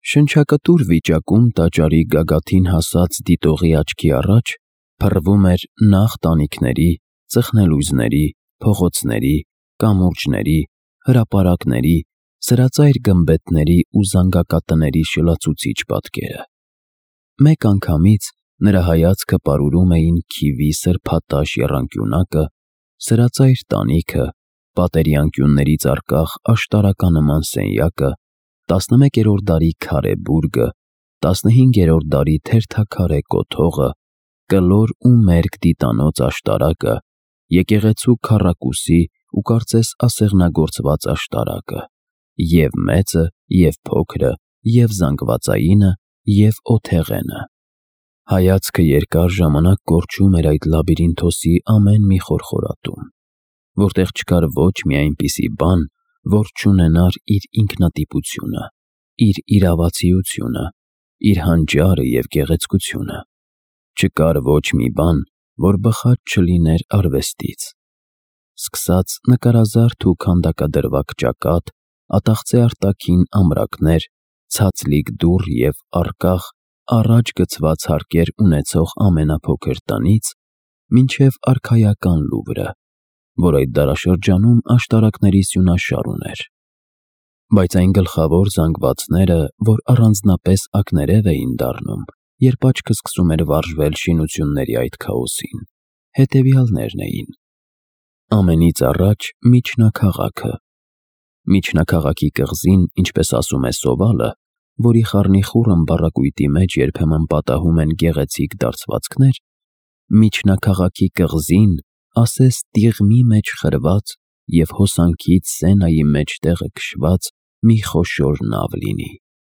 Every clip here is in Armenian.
Շնչակտուր վիճակում տաճարի գագաթին հասած դիտողի աչքի առաջ փռվում էր նախ տանիքների, ծխնելույզների, փողոցների, կամուրջների, հրապարակների, սրածայր գմբեթների ու զանգակատների շլացուցիչ պատկերը։ Մեկ անգամից նրա հայացքը պարուրում էին քիվի սրբատաշ եռանկյունակը, սրածայր տանիքը, պատերի անկյուններից առկախ աշտարականման սենյակը, 11-րդ դարի քարե բուրգը, 15-րդ դարի թերթաքարե կոթողը, կլոր ու մերկ դիտանոց աշտարակը, եկեղեցու քառակուսի ու կարծես ասեղնագործված աշտարակը, և մեծը, և փոքրը, և զանգվածայինը, և օթեղենը։ Հայացքը երկար ժամանակ կորչում էր այդ լաբիրինթոսի ամեն մի խորխորատում, որտեղ չկար ոչ մի այնպիսի բան, որ չունենար իր ինքնատիպությունը, իր իրավացիությունը, իր հանճարը և գեղեցկությունը։ Չկար ոչ մի բան, որ բխած չլիներ արվեստից։ Սկսած նկարազարդ ու քանդակադրվակ ճակատ, ատաղծե արտաքին ամրակներ, ցածլիկ դուռ և առկախ, առաջ գցված հարկեր ունեցող ամենափոքր տնից, մինչև արքայական Լուվրը, որ այդ դարաշրջանում աշտարակների սյունաշար ուներ։ Բայց այն գլխավոր զանգվածները, որ առանձնապես ակներև էին դառնում, երբ աչքը սկսում էր վարժվել շինությունների այդ քաոսին, հետևյալներն էին. ամենից առաջ միջնաքաղաքը։ Միջնաքաղաքի կղզին, ինչպես ասում է Սովալը, որի խառնիխուռն բառակույտի մեջ երբեմն պատահում են գեղեցիկ դարձվածքներ, միջնաքաղաքի կղզին ասես տիղմի մեջ խրված և հոսանքից Սենայի մեջտեղը քշված մի խոշոր նավ լինի։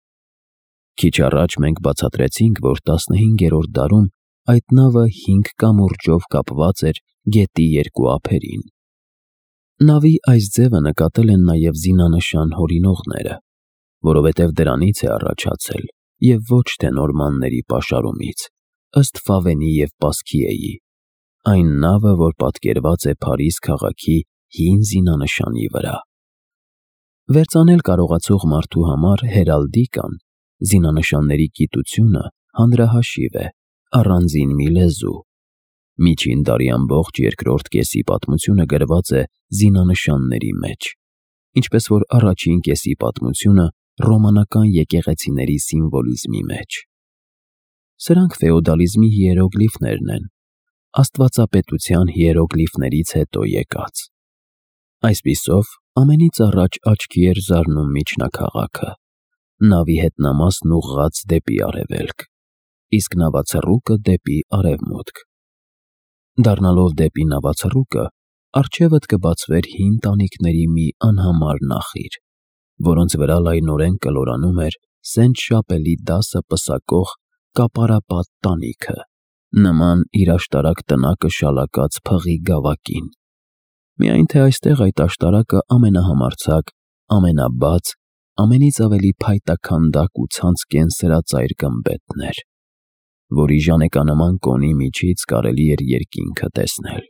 Քիչ առաջ մենք բացատրեցինք, որ 15-րդ դարում այդ նավը 5 կամուրջով կապված էր գետի երկու ափերին։ Նավի այս ձևը նկատել են նաև զինանշան հորինողները, որովհետև դրանից է առաջացել և ոչ թե նորմանների պաշարումից, ըստ Ֆավենի և Պասքիեի, այն նավը, որ պատկերված է Փարիզ քաղաքի հին զինանշանի վրա։ Վերծանել կարողացող մարդու համար հերալդիկան, զինանշանների գիտությունը հանրահաշիվ է, առանձին մի լեզու։ Միջին դարի ամբողջ երկրորդ կեսի պատմությունը գրված է զինանշանների մեջ, ինչպես որ առաջին կեսի պատմությունը ռոմանական եկեղեցիների սիմվոլիզմի մեջ։ Սրանք ֆեոդալիզմի հիերոգլիֆներն են, աստվածապետության հիերոգլիֆներից հետո եկած։ Այսպիսով, ամենից առաջ աչքի էր զարնում միջնաքաղաքը, նավի հետնամասն ուղղած դեպի արևելք, իսկ նավացռուկը դեպի արևմուտք։ Դառնալով դեպի նավացռուկը, առջևդ կբացվեր հին տանիքների մի անհամար նախիր, որոնց վրա լայնորեն կլորանում էր Սենտ Շապելի դասը պսակող կապարապատ տանիքը, նման իր աշտարակ տնակը շալակած փղի գավակին։ Միայն թե այստեղ այդ աշտարակը ամենահամարձակ, ամենաբաց, ամենից ավելի փայտաքանդակ ու ցանցկեն սրածայր գմբեթն էր, որի ժանեկանման կոնի միջից կարելի էր երկինքը տեսնել։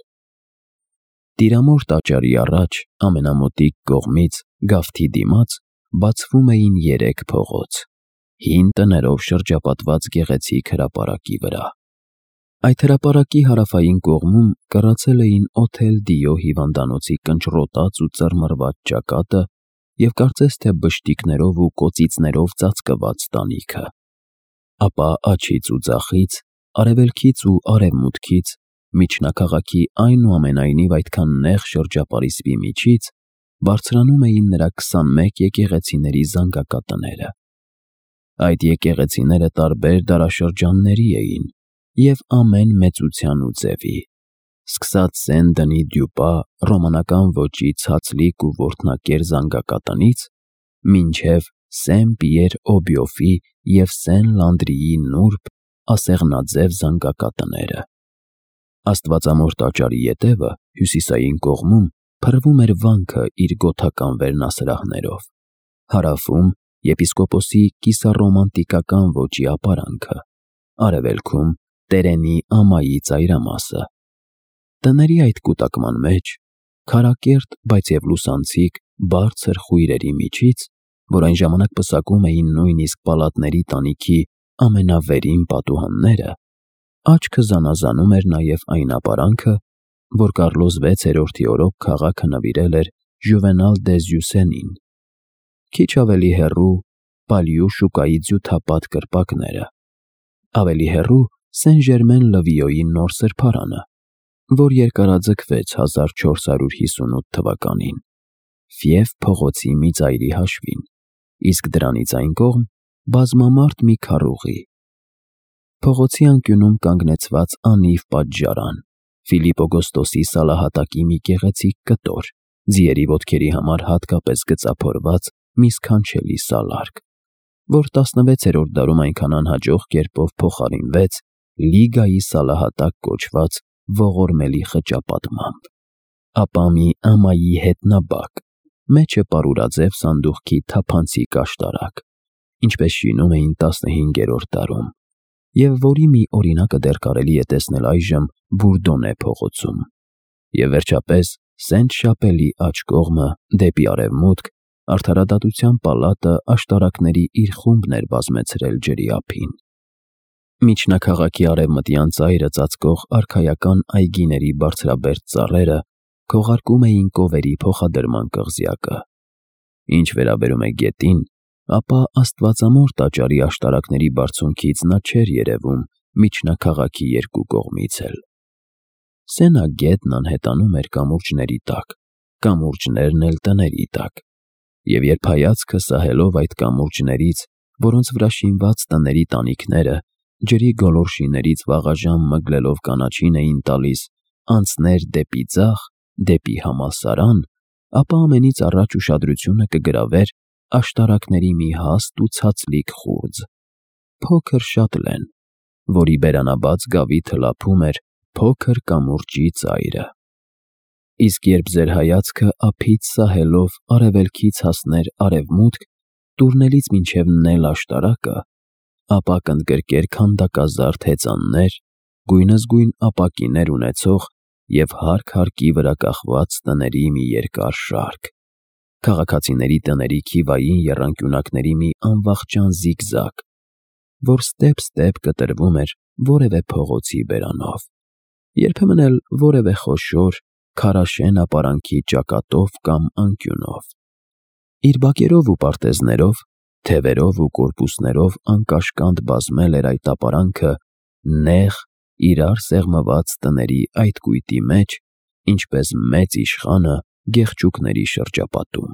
Տիրամոր տաճարի առաջ, ամենամոտիկ կողմից, գավթի դիմաց, բացվում էին 3 փողոց, հին տներով շրջապատված գեղեցիկ հրապարակի վրա։ Այդ հրապարակի հարավային կողմում կռացել էին Օթել Դիո հիվանդանոցի կնճռոտած ու ծռմռված ճակատը և կարծես թե բշտիկներով ու կոծիծներով ծածկված տանիքը։ Ապա աջից ու ձախից, արևելքից ու արևմուտքից, միջնաքաղաքի այնուամենայնիվ այդքան նեղ շրջապարիսպի միջից բարձրանում էին նրա 21 եկեղեցիների զանգակատները։ Այդ եկեղեցիները տարբեր դարաշրջանների էին և ամեն մեծության ու ձևի, սկսած Սեն-Դնի Դյուպա ռոմանական ոճի ցածլիկ ու որդնակեր զանգակատնից, մինչև Սեն-Պիեր Օբիոֆի և Սեն-Լանդրիի նուրբ, ասեղնաձև զանգակատները։ Աստվածամոր տաճարի ետևը, հյուսիսային կողմում, փռվում էր վանքը իր գոթական վերնասրահներով, հարավում եպիսկոպոսի կիսառոմանտիկական ոճի ապարանքը, արևելքում Տերենի ամայի ծայրամասը։ Տների այդ կուտակման մեջ, քարակերտ, բայց և լուսանցիկ, բարձր խույրերի միջից որ այն ժամանակ պսակում էին նույնիսկ պալատների տանիքի ամենավերին պատուհանները, աչքը զանազանում էր նաև այն ապարանքը, որ Կարլոս 6-րդի օրոք քաղաքը նվիրել էր Ժյուվենալ դե Զյուսենին, քիչ ավելի հեռու Պալյու շուկայի ձյութապատ կրպակները, ավելի հեռու Սեն-Ժերմեն-Լվիոյի նոր սրբարանը, որ երկարաձգվեց 1458 թվականին Ֆիև փողոցի մի ծայրի հաշվին, իսկ դրանից այն կողմ բազմամարդ մի քառուղի։ Փողոցի անկյունում կանգնեցված անիվ պատժարան, Ֆիլիպ Օգոստոսի սալահատակի մի գեղեցիկ կտոր, ձիերի ոտքերի համար հատկապես գծափորված մի սքանչելի սալարկ, որ 16-րդ դարում այնքան անհաջող կերպով փոխարինվեց Լիգայի սալահատակ կոչված ողորմելի խճապատմամբ, ապա մի ամայի հետնաբակ, մեջը պարուրաձև սանդուղքի թափանցիկ աշտարակ, ինչպես շինում էին 15-րդ դարում, և որի մի օրինակը դեռ կարելի է տեսնել այժմ Բուրդոնե փողոցում, և վերջապես Սենտ-Շապելի աջ կողմը դեպի արևմուտք Արդարադատության պալատը աշտարակների իր խումբն էր բազմեցրել ջրի ափին։ Միջնակաղաքի արևմտյան ծայրը ծածկող արքայական այգիների բարձրաբերդ ծառերը քողարկում էին կովերի փոխադրման կղզյակը։ Ինչ վերաբերում է գետին, ապա Աստվածամոր տաճարի աշտարակների բարձունքից նա չէր երևում միջնակաղաքի երկու կողմից էլ։ Սենա գետն անհետանում էր կամուրջների տակ, կամուրջներն էլ տների տակ, և երբ հայացքը սահելով այդ կամուրջներից, որոնց վրա շինված տների տանիքները ջրի գոլորշիներից վաղաժամ մգլելով կանաչին էին տալիս անցներ դեպի ձախ, դեպի համալսարան, ապա ամենից առաջ ուշադրությունը կգրավեր աշտարակների մի հաստ ու ցածլիկ խուրձ, փոքր շատլեն, որի բերանաբաց գավի թլափում էր փոքր կամուրջի ծայրը։ Իսկ երբ ձեր հայացքը ափից սահելով արևելքից հասներ արևմուտք, տուրնելից մինչև Նել աշտարակը, ապա կընդգրկեր քանդակազարդ հեծաններ, գույնզգույն ապակիներ ունեցող և հարկ-հարկի վրա կախված տների մի երկար շարք, քաղաքացիների տների քիվային եռանկյունակների մի անվախճան զիգզագ, որ ստեպ-ստեպ կտրվում էր որևէ փողոցի բերանով, երբեմն էլ որևէ խոշոր, քարաշեն ապարանքի ճակատով կամ անկյունով։ Իր բակերով ու պարտեզներով, թևերով ու կորպուսներով անկաշկանդ բազմել էր այդ ապարանքը նեղ, իրար սեղմված տների այդ կույտի մեջ, ինչպես մեծ իշխանը գեղչուկների շրջապատում։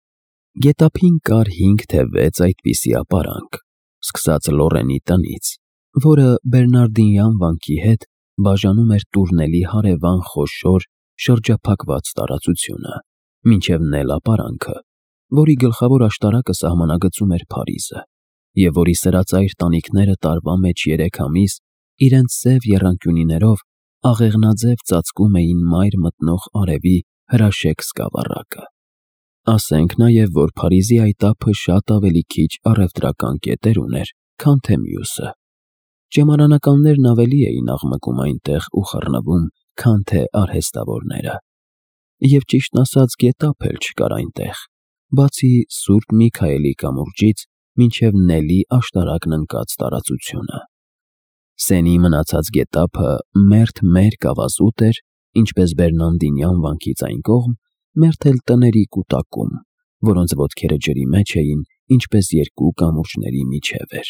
Գետափին կար 5 թե 6 այդպիսի ապարանք, սկսած Լորենի տնից, որը Բերնարդինյան վանքի հետ բաժանում էր տուրնելի հարևան խոշոր շրջափակված տարածությունը, մինչև Նել ապարանքը, որի գլխավոր աշտարակը սահմանագծում էր Փարիզը, և որի սրածայր տանիքները տարվա մեջ 3 ամիս իրենց սև եռանկյունիներով աղեղնաձև ծածկում էին մայր մտնող արևի հրաշեկ սկավառակը։ Ասենք նաև, որ Փարիզի այդ ափը շատ ավելի քիչ առևտրական կետեր ուներ, քան թե մյուսը։ Ճեմարանականներն ավելի էին աղմկում այնտեղ ու խռնվում, քան թե արհեստավորները։ Եվ ճիշտն ասած գետափ էլ չկար այնտեղ, բացի Սուրբ Միքայելի կամուրջից մինչև Նելի աշտարակն ընկած տարածությունը։ Սենի մնացած գետափը մերթ ավազուտ էր, ինչպես Բերնարդինյան վանքից այն կողմ, մերթ էլ տների կուտակում, որոնց ոտքերը ջրի մեջ էին, ինչպես երկու կամուրջների միջև էր։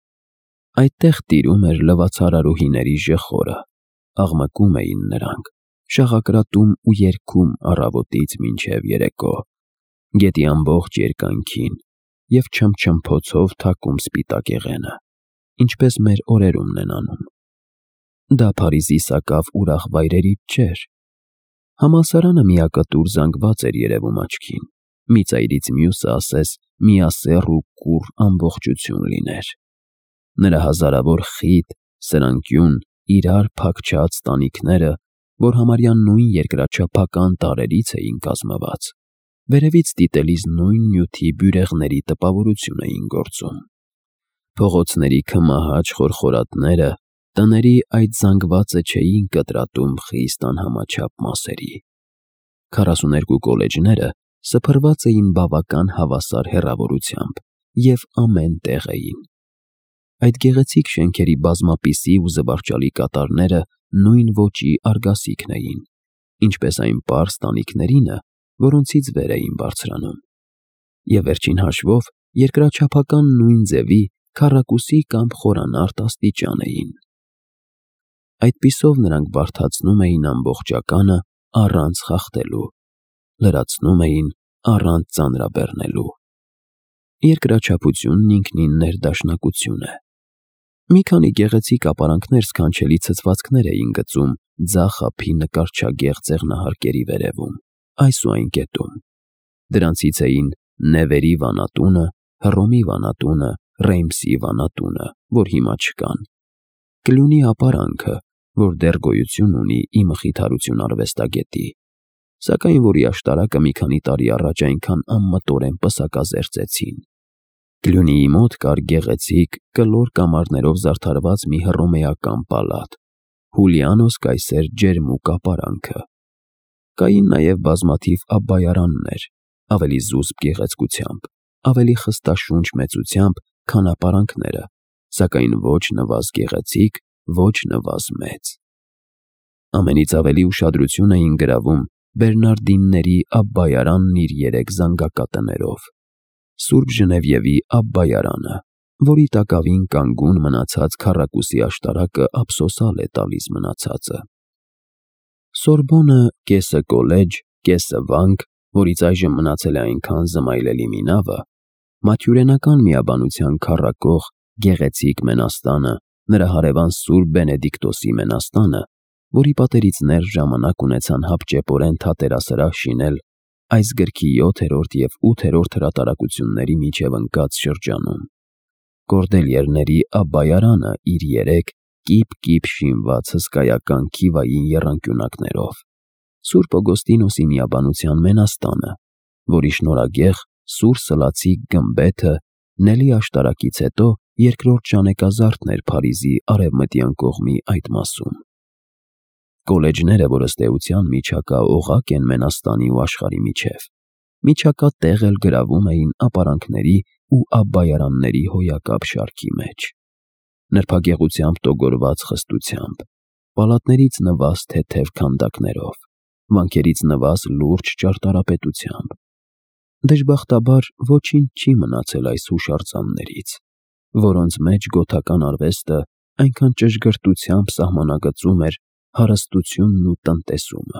Այդտեղ տիրում էր լվացարարուհիների ժխորը, աղմկում էին նրանք, շաղակրատում ու երգում առավոտից մինչև երեկո, գետի ամբողջ երկայնքին և չմփչմփոցով թակում սպիտակեղենը, ինչպես մեր օրերումն են անում։ Դա Փարիզի սակավ ուրախ վայրերից չէր։ Համալսարանը միակտուր զանգված էր երևում աչքին, մի ծայրից մյուսը ասես միասեռ ու կուռ ամբողջություն լիներ։ Նրա հազարավոր խիտ, սրանկյուն, իրար փակչած տանիքները, որ համարյա նույն երկրաչափական տարրերից էին կազմված, վերևից դիտելիս նույն նյութի բյուրեղների տպավորություն էին գործում։ Փողոցների քմահաճ խորխորատները տների այդ զանգվածը չէին կտրատում խիստ անհամաչափ մասերի։ 42 կոլեջները սփռված էին բավական հավասար հեռավորությամբ և ամեն տեղ էին։ Այդ գեղեցիկ շենքերի բազմապիսի ու զվարճալի կատարները նույն ոճի արգասիքն էին, ինչպես այն պարզ տանիքներինը, որոնցից վեր էին բարձրանում։ Եվ վերջին հաշվով երկրաչափական նույն ձևի քառակուսի կամ խորանարդ աստիճան էին։ Այդպիսով նրանք բարդացնում էին ամբողջականը առանց խախտելու, լրացնում էին առանց ծանրաբեռնելու։ Երկրաչափությունն ինքնին ներդաշնակություն է։ Մի քանի գեղեցիկ ապարանքներ սքանչելի ցցվածքներ էին գծում ձախ ափի նկարչագեղ ծեղնահարկերի վերևում, այս ու այն կետում։ Դրանցից էին Նևերի վանատունը, Հռոմի վանատունը, Ռեյմսի վանատունը, որ հիմա չկան, Կլյունի ապարանքը, որ դեռ գոյություն ունի ի Մխիթարություն արվեստագետի, սակայն որի աշտարակը մի քանի տարի առաջ այնքան անմտորեն պսակազերծեցին։ Կլյունիի մոտ կար գեղեցիկ, կլոր կամարներով զարդարված մի հռոմեական պալատ, Հուլիանոս Կայսեր ջերմուկ ապարանքը։ Կային նաև բազմաթիվ աբբայարաններ, ավելի զուսպ գեղեցկությամբ, ավելի խստաշունչ մեծությամբ, քան ապարանքները, սակայն ոչ նվազ գեղեցիկ, ոչ նվազ մեծ։ Ամենից ավելի ուշադրություն էին գրավում Բերնարդինների աբբայարանն իր 3 զանգակատներով, Սուրբ Ժնևիևի աբբայարանը, որի տակավին կանգուն մնացած քառակուսի աշտարակը ափսոսալ է տալիս մնացածը, Սորբոնը կեսը կոլեջ, կեսը վանք, որից այժմ մնացել է այնքան զմայլելի մի նավը, Մաթյուրենական միաբանության քառակող գեղեցիկ Մենաստանը, նրա հարևան Սուրբ Բենեդիկտոսի Մենաստանը, որի պատերից ներս ժամանակ ունեցան հապճեպորեն թատերասրահ շինել այս գրքի 7-րդ և 8-րդ հրատարակությունների միջև ընկած շրջանում, Կորդելիերների աբբայարանը իր 3 կիպ-կիպ շինված հսկայական քիվային եռանկյունակներով, Սուրբ Օգոստինոսի միաբանության Մենաստանը, որի շնորհագեղ սուր սլացիկ գմբեթը Նելի աշտարակից հետո երկրորդ ժանեկազարդն էր Փարիզի արևմտյան կողմի այդ մասում։ Կոլեջները, որ ըստ էության միջակա օղակ են Մենաստանի ու աշխարհի միջև, միջակա տեղ էլ գրավում էին ապարանքների ու աբբայարանների հոյակապ շարքի մեջ, նրբագեղությամբ տոգորված խստությամբ, պալատներից նվազ թեթև քանդակներով, վանքերից նվազ լուրջ ճարտարապետությամբ։ Դժբախտաբար ոչինչ չի մնացել այս հուշարձաններից, որոնց մեջ գոթական արվեստը այնքան ճշգրտությամբ սահմանագծում էր հարստությունն ու տնտեսումը։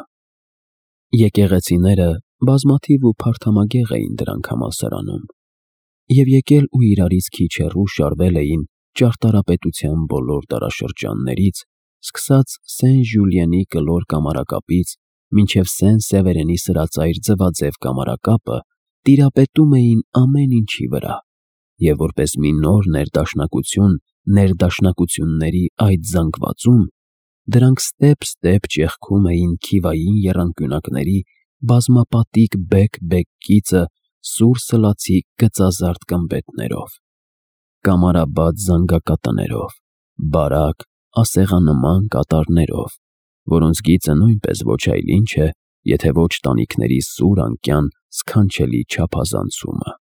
Եկեղեցիները բազմաթիվ ու փարթամագեղ էին դրանք համալսարանում, և եկել ու իրարից քիչ հեռու շարվել էին ճարտարապետության բոլոր դարաշրջաններից, սկսած Սեն Ժյուլիենի կլոր կամարակապից մինչև Սեն Սևերենի սրածայր ձվաձև կամարակապը տիրապետում էին ամեն ինչի վրա, և որպես մի նոր ներդաշնակություն ներդաշնակությունների այդ զանգվածում, դրանք ստեպ ճեղքում էին քիվային եռանկյունակների բազմապատիկ բեկ կիծը սուր սլացիկ գծազարդ գմբեթներով, կամարաբաց զանգակատներով, բարակ, ասեղանման կատարներով, որոնց գիծը նույնպես ոչ այլ ինչ է, եթե ոչ տանիքների սուր անկյան սքանչելի չափազանցումը։